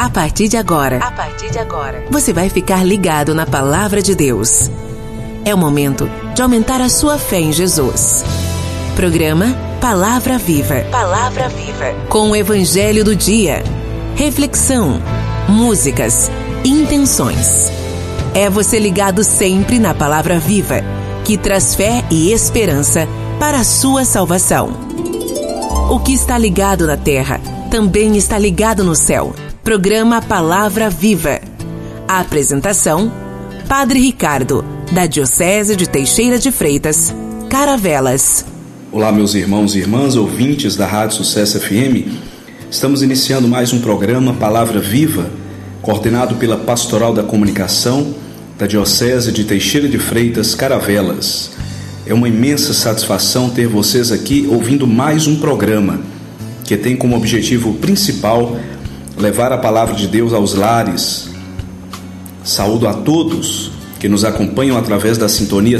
A partir de agora, você vai ficar ligado na Palavra de Deus. É o momento de aumentar a sua fé em Jesus. Programa Palavra Viva. Palavra Viva. Com o Evangelho do Dia. Reflexão, músicas, intenções. É você ligado sempre na Palavra Viva, que traz fé e esperança para a sua salvação. O que está ligado na terra também está ligado no céu. Programa Palavra Viva. A apresentação: Padre Ricardo, da Diocese de Teixeira de Freitas, Caravelas. Olá, meus irmãos e irmãs, ouvintes da Rádio Sucesso FM. Estamos iniciando mais um programa Palavra Viva, coordenado pela Pastoral da Comunicação da Diocese de Teixeira de Freitas, Caravelas. É uma imensa satisfação ter vocês aqui ouvindo mais um programa que tem como objetivo principal levar a Palavra de Deus aos lares. Saúdo a todos que nos acompanham através da sintonia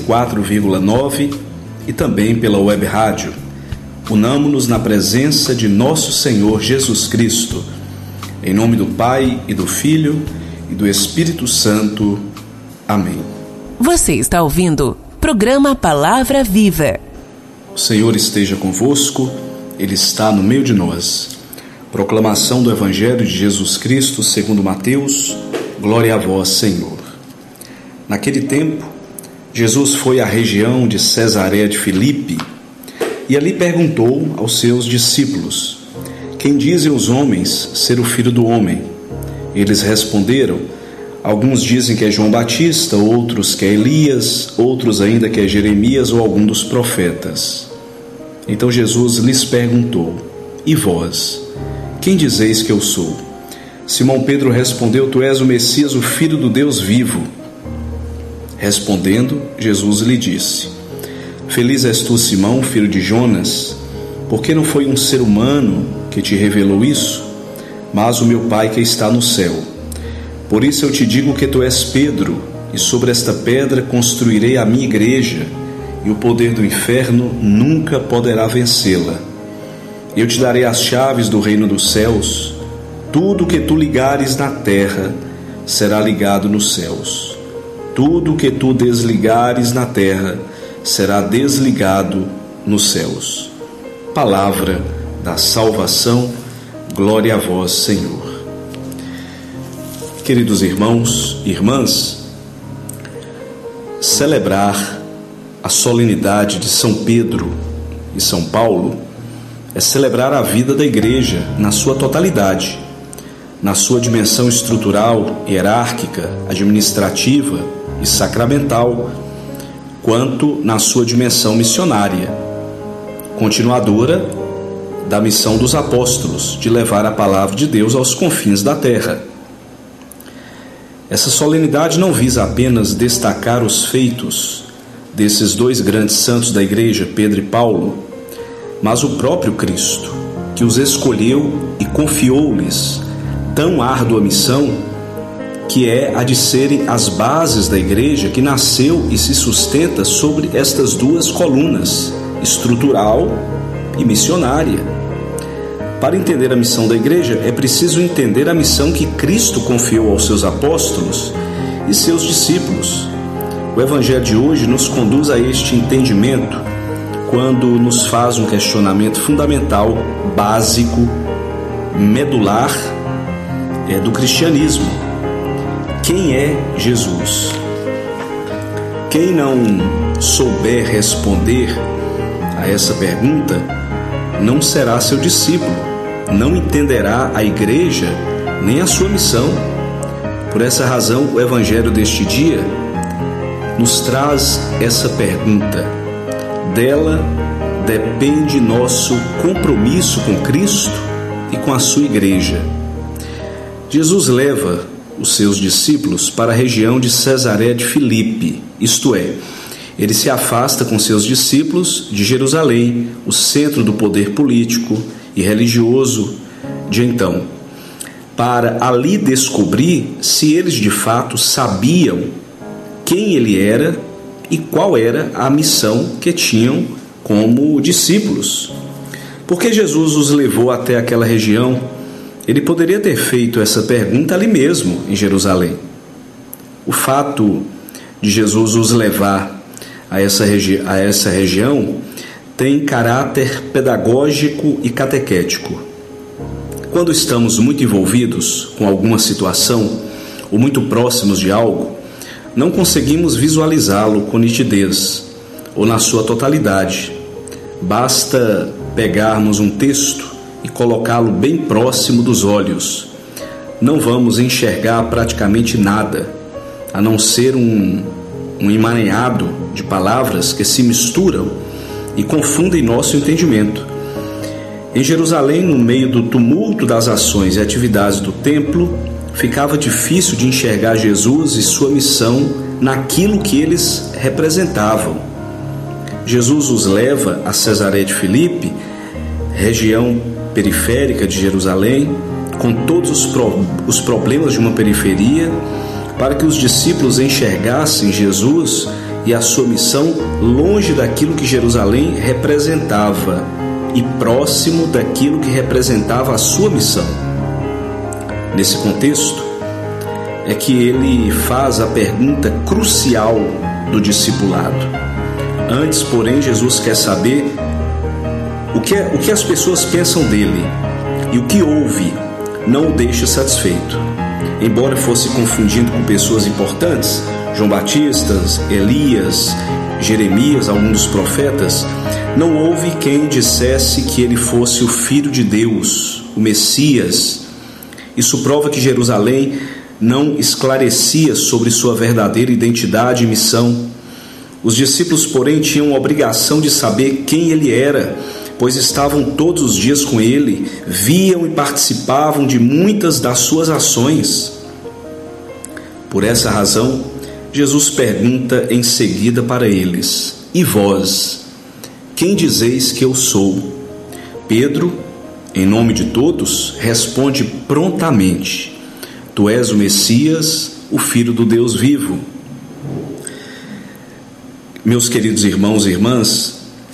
104,9 e também pela web rádio. Unamo-nos na presença de nosso Senhor Jesus Cristo. Em nome do Pai e do Filho e do Espírito Santo. Amém. Você está ouvindo Programa Palavra Viva. O Senhor esteja convosco, Ele está no meio de nós. Proclamação do Evangelho de Jesus Cristo segundo Mateus. Glória a vós, Senhor. Naquele tempo, Jesus foi à região de Cesareia de Filipe e ali perguntou aos seus discípulos: quem dizem os homens ser o Filho do Homem? Eles responderam: alguns dizem que é João Batista, outros que é Elias, outros ainda que é Jeremias ou algum dos profetas. Então Jesus lhes perguntou: e vós, quem dizeis que eu sou? Simão Pedro respondeu: tu és o Messias, o Filho do Deus vivo. Respondendo, Jesus lhe disse: feliz és tu, Simão, filho de Jonas, porque não foi um ser humano que te revelou isso, mas o meu Pai que está no céu. Por isso eu te digo que tu és Pedro, e sobre esta pedra construirei a minha igreja, e o poder do inferno nunca poderá vencê-la. Eu te darei as chaves do reino dos céus. Tudo que tu ligares na terra será ligado nos céus. Tudo que tu desligares na terra será desligado nos céus. Palavra da salvação. Glória a vós, Senhor. Queridos irmãos e irmãs, celebrar a solenidade de São Pedro e São Paulo é celebrar a vida da Igreja na sua totalidade, na sua dimensão estrutural, hierárquica, administrativa e sacramental, quanto na sua dimensão missionária, continuadora da missão dos apóstolos de levar a palavra de Deus aos confins da terra. Essa solenidade não visa apenas destacar os feitos desses dois grandes santos da Igreja, Pedro e Paulo, mas o próprio Cristo, que os escolheu e confiou-lhes tão árdua missão, que é a de serem as bases da Igreja, que nasceu e se sustenta sobre estas duas colunas, estrutural e missionária. Para entender a missão da Igreja, é preciso entender a missão que Cristo confiou aos seus apóstolos e seus discípulos. O Evangelho de hoje nos conduz a este entendimento quando nos faz um questionamento fundamental, básico, medular, do cristianismo. Quem é Jesus? Quem não souber responder a essa pergunta não será seu discípulo, não entenderá a Igreja nem a sua missão. Por essa razão, o Evangelho deste dia nos traz essa pergunta. Dela depende nosso compromisso com Cristo e com a sua Igreja. Jesus leva os seus discípulos para a região de Cesareia de Filipe, isto é, ele se afasta com seus discípulos de Jerusalém, o centro do poder político e religioso de então, para ali descobrir se eles de fato sabiam quem ele era e qual era a missão que tinham como discípulos. Porque Jesus os levou até aquela região Ele poderia ter feito essa pergunta ali mesmo, em Jerusalém. O fato de Jesus os levar a essa região tem caráter pedagógico e catequético. Quando estamos muito envolvidos com alguma situação ou muito próximos de algo, não conseguimos visualizá-lo com nitidez ou na sua totalidade. Basta pegarmos um texto e colocá-lo bem próximo dos olhos. Não vamos enxergar praticamente nada, a não ser um emaranhado de palavras que se misturam e confundem nosso entendimento. Em Jerusalém, no meio do tumulto das ações e atividades do templo, ficava difícil de enxergar Jesus e sua missão naquilo que eles representavam. Jesus os leva a Cesareia de Filipe, região periférica de Jerusalém, com todos os problemas de uma periferia, para que os discípulos enxergassem Jesus e a sua missão longe daquilo que Jerusalém representava e próximo daquilo que representava a sua missão. Nesse contexto, é que ele faz a pergunta crucial do discipulado. Antes, porém, Jesus quer saber o que as pessoas pensam dele, e o que ouve não o deixa satisfeito. Embora fosse confundindo com pessoas importantes, João Batista, Elias, Jeremias, alguns dos profetas, não houve quem dissesse que ele fosse o Filho de Deus, o Messias. Isso prova que Jerusalém não esclarecia sobre sua verdadeira identidade e missão. Os discípulos, porém, tinham a obrigação de saber quem ele era, pois estavam todos os dias com ele, viam e participavam de muitas das suas ações. Por essa razão, Jesus pergunta em seguida para eles: e vós, quem dizeis que eu sou? Pedro, em nome de todos, responde prontamente: tu és o Messias, o Filho do Deus vivo. Meus queridos irmãos e irmãs,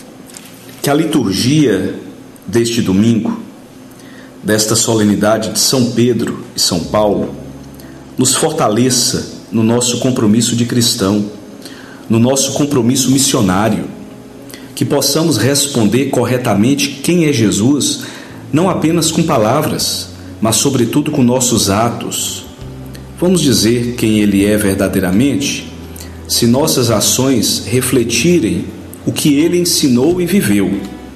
que a liturgia deste domingo, desta solenidade de São Pedro e São Paulo, nos fortaleça no nosso compromisso de cristão, no nosso compromisso missionário, que possamos responder corretamente quem é Jesus, não apenas com palavras, mas sobretudo com nossos atos. Vamos dizer quem ele é verdadeiramente, se nossas ações refletirem o que ele ensinou e viveu.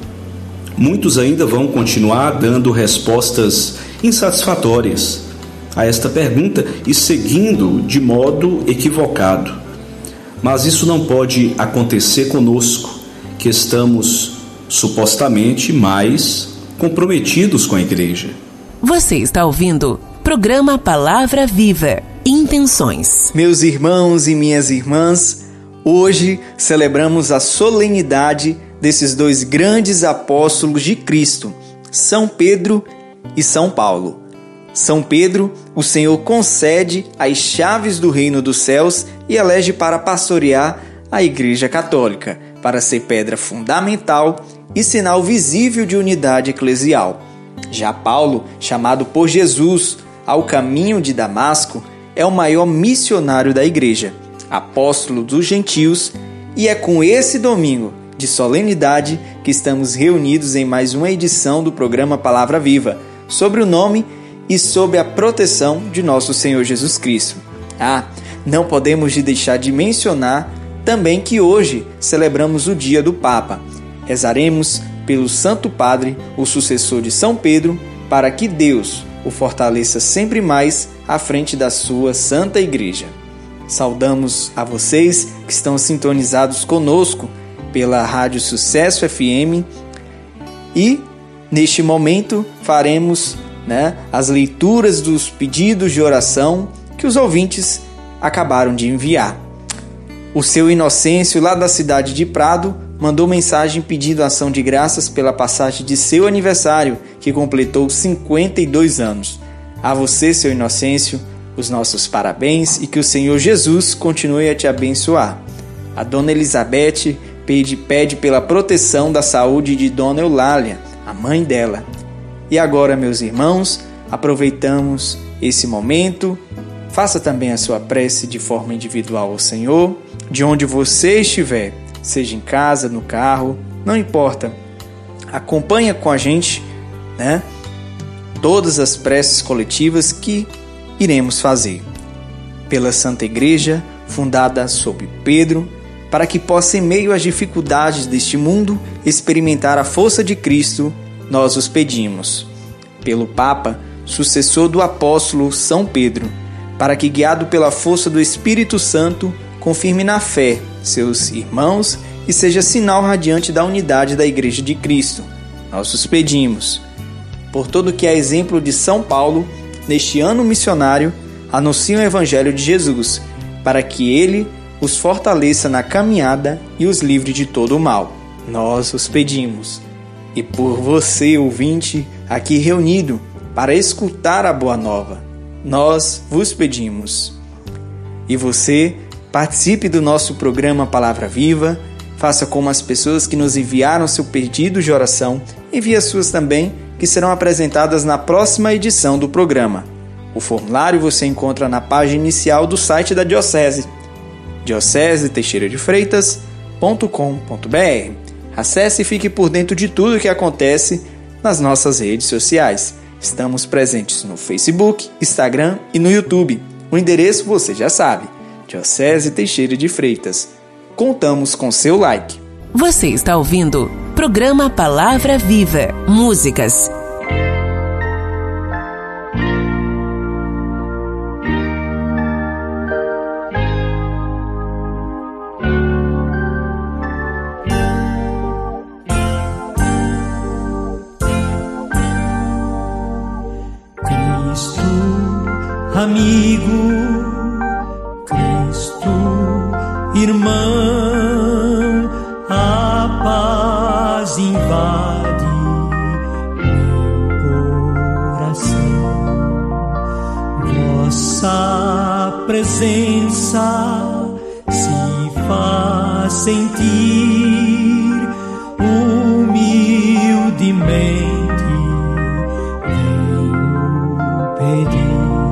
Muitos ainda vão continuar dando respostas insatisfatórias a esta pergunta e seguindo de modo equivocado. Mas isso não pode acontecer conosco, que estamos supostamente mais comprometidos com a igreja. Você está ouvindo programa Palavra Viva, Intenções. Meus irmãos e minhas irmãs, hoje celebramos a solenidade desses dois grandes apóstolos de Cristo, São Pedro e São Paulo. São Pedro, o Senhor concede as chaves do reino dos céus e elege para pastorear a Igreja Católica, para ser pedra fundamental e sinal visível de unidade eclesial. Já Paulo, chamado por Jesus ao caminho de Damasco, é o maior missionário da Igreja, apóstolo dos gentios, e é com esse domingo de solenidade que estamos reunidos em mais uma edição do programa Palavra Viva, sobre o nome e sob a proteção de nosso Senhor Jesus Cristo. Não podemos deixar de mencionar também que hoje celebramos o dia do Papa. Rezaremos pelo Santo Padre, o sucessor de São Pedro, para que Deus o fortaleça sempre mais à frente da sua Santa Igreja. Saudamos a vocês que estão sintonizados conosco pela Rádio Sucesso FM e, neste momento, faremos as leituras dos pedidos de oração que os ouvintes acabaram de enviar. O seu Inocêncio, lá da cidade de Prado, mandou mensagem pedindo ação de graças pela passagem de seu aniversário, que completou 52 anos. A você, seu Inocêncio, os nossos parabéns e que o Senhor Jesus continue a te abençoar. A Dona Elizabeth pede pela proteção da saúde de Dona Eulália, a mãe dela. E agora, meus irmãos, aproveitamos esse momento. Faça também a sua prece de forma individual ao Senhor, de onde você estiver, seja em casa, no carro, não importa. Acompanha com a gente, todas as preces coletivas que iremos fazer pela Santa Igreja, fundada sob Pedro, para que possa, em meio às dificuldades deste mundo, experimentar a força de Cristo, nós os pedimos. Pelo Papa, sucessor do apóstolo São Pedro, para que, guiado pela força do Espírito Santo, confirme na fé seus irmãos e seja sinal radiante da unidade da Igreja de Cristo. Nós os pedimos. Por todo que é exemplo de São Paulo, neste ano missionário, anunciam o Evangelho de Jesus, para que ele os fortaleça na caminhada e os livre de todo o mal. Nós os pedimos. E por você, ouvinte, aqui reunido, para escutar a Boa Nova, nós vos pedimos. E você, participe do nosso programa Palavra Viva, faça como as pessoas que nos enviaram seu pedido de oração, envie as suas também, que serão apresentadas na próxima edição do programa. O formulário você encontra na página inicial do site da Diocese, dioceseteixeiradefreitas.com.br. Acesse e fique por dentro de tudo o que acontece nas nossas redes sociais. Estamos presentes no Facebook, Instagram e no YouTube. O endereço você já sabe, Diocese Teixeira de Freitas. Contamos com seu like. Você está ouvindo programa Palavra Viva. Músicas, amigo, Cristo, irmão, a paz invade meu coração. Vossa presença se faz sentir humildemente, venho pedir.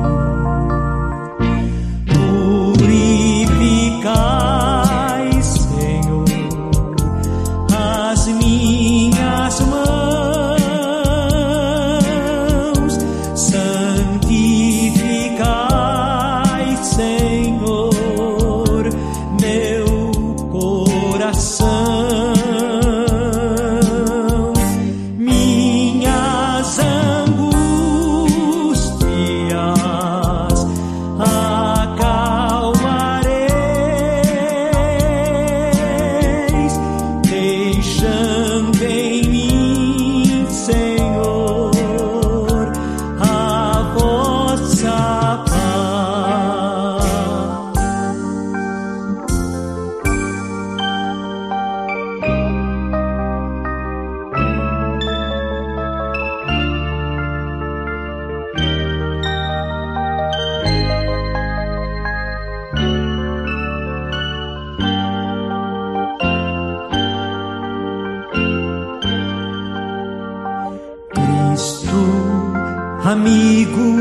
Amigo,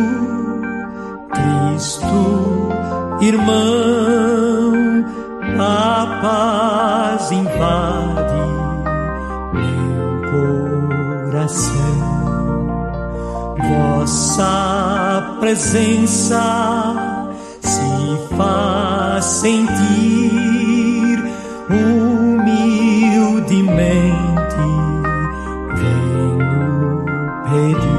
Cristo, irmão, a paz invade meu coração. Vossa presença se faz sentir humildemente, venho pedir.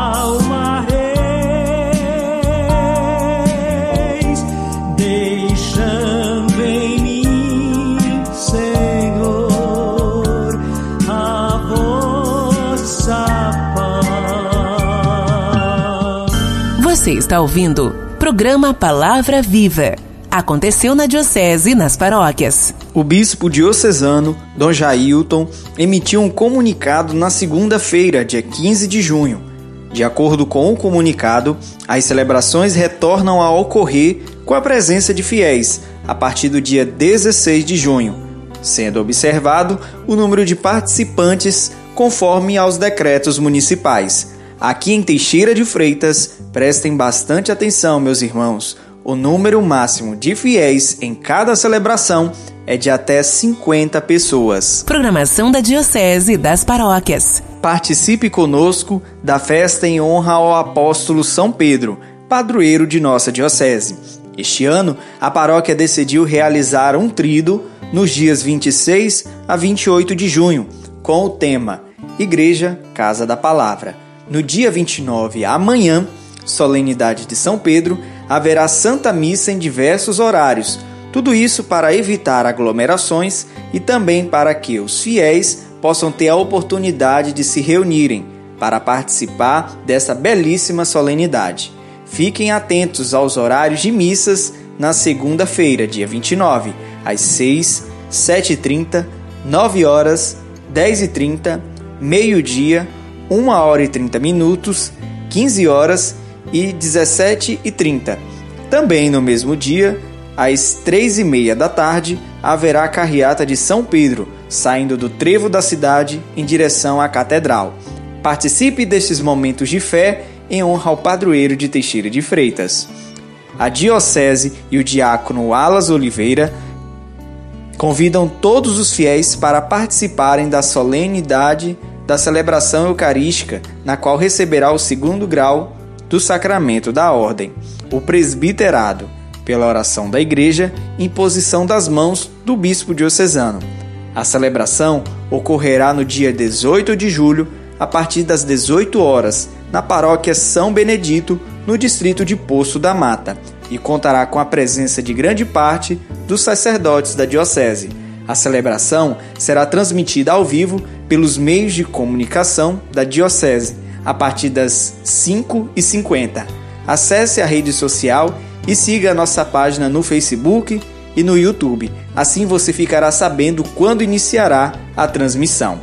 Deixa está ouvindo Programa Palavra Viva. Aconteceu na Diocese e nas paróquias. O bispo diocesano, Dom Jailton, emitiu um comunicado na segunda-feira, dia 15 de junho. De acordo com o comunicado, as celebrações retornam a ocorrer com a presença de fiéis a partir do dia 16 de junho, sendo observado o número de participantes conforme aos decretos municipais. Aqui em Teixeira de Freitas, prestem bastante atenção, meus irmãos. O número máximo de fiéis em cada celebração é de até 50 pessoas. Programação da Diocese e das paróquias. Participe conosco da festa em honra ao apóstolo São Pedro, padroeiro de nossa diocese. Este ano, a paróquia decidiu realizar um tríduo nos dias 26 a 28 de junho, com o tema Igreja, Casa da Palavra. No dia 29, amanhã, solenidade de São Pedro, haverá Santa Missa em diversos horários. Tudo isso para evitar aglomerações e também para que os fiéis possam ter a oportunidade de se reunirem para participar dessa belíssima solenidade. Fiquem atentos aos horários de missas na segunda-feira, dia 29, às 6, 7h30, 9 horas, 10h30, meio-dia, 1 hora e 30 minutos, 15 horas e 17h30. Também no mesmo dia, às 3h30 da tarde, haverá a carreata de São Pedro, saindo do trevo da cidade em direção à Catedral. Participe destes momentos de fé em honra ao padroeiro de Teixeira de Freitas. A Diocese e o diácono Alas Oliveira convidam todos os fiéis para participarem da solenidade da celebração eucarística, na qual receberá o 2º grau do sacramento da ordem, o presbiterado, pela oração da igreja, imposição das mãos do bispo diocesano. A celebração ocorrerá no dia 18 de julho, a partir das 18 horas, na paróquia São Benedito, no distrito de Poço da Mata, e contará com a presença de grande parte dos sacerdotes da diocese. A celebração será transmitida ao vivo pelos meios de comunicação da diocese, a partir das 5h50. Acesse a rede social e siga a nossa página no Facebook e no YouTube. Assim você ficará sabendo quando iniciará a transmissão.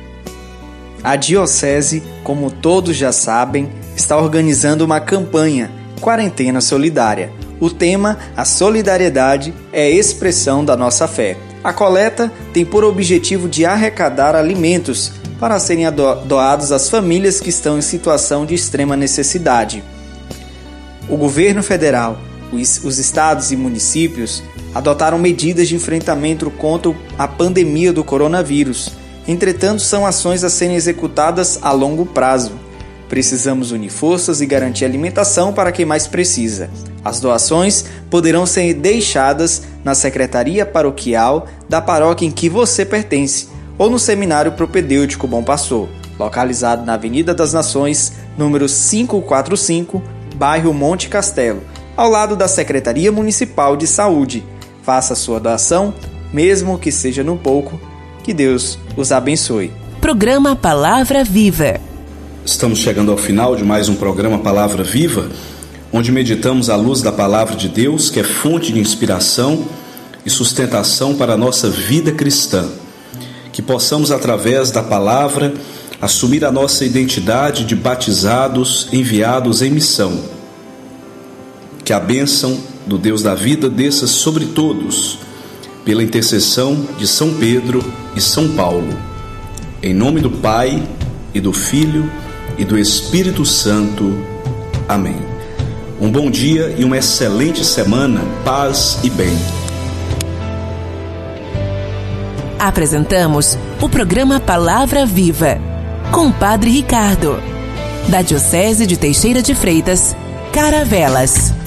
A Diocese, como todos já sabem, está organizando uma campanha Quarentena Solidária. O tema, a solidariedade, é a expressão da nossa fé. A coleta tem por objetivo de arrecadar alimentos para serem doados às famílias que estão em situação de extrema necessidade. O governo federal, os estados e municípios adotaram medidas de enfrentamento contra a pandemia do coronavírus. Entretanto, são ações a serem executadas a longo prazo. Precisamos unir forças e garantir alimentação para quem mais precisa. As doações poderão ser deixadas na Secretaria Paroquial da paróquia em que você pertence ou no Seminário Propedêutico Bom Pastor, localizado na Avenida das Nações, número 545, bairro Monte Castelo, ao lado da Secretaria Municipal de Saúde. Faça sua doação, mesmo que seja no pouco. Que Deus os abençoe. Programa Palavra Viva. Estamos chegando ao final de mais um programa Palavra Viva, onde meditamos à luz da Palavra de Deus, que é fonte de inspiração e sustentação para a nossa vida cristã. Que possamos, através da Palavra, assumir a nossa identidade de batizados enviados em missão. Que a bênção do Deus da vida desça sobre todos, pela intercessão de São Pedro e São Paulo. Em nome do Pai, e do Filho, e do Espírito Santo. Amém. Um bom dia e uma excelente semana, paz e bem. Apresentamos o programa Palavra Viva, com o Padre Ricardo, da Diocese de Teixeira de Freitas, Caravelas.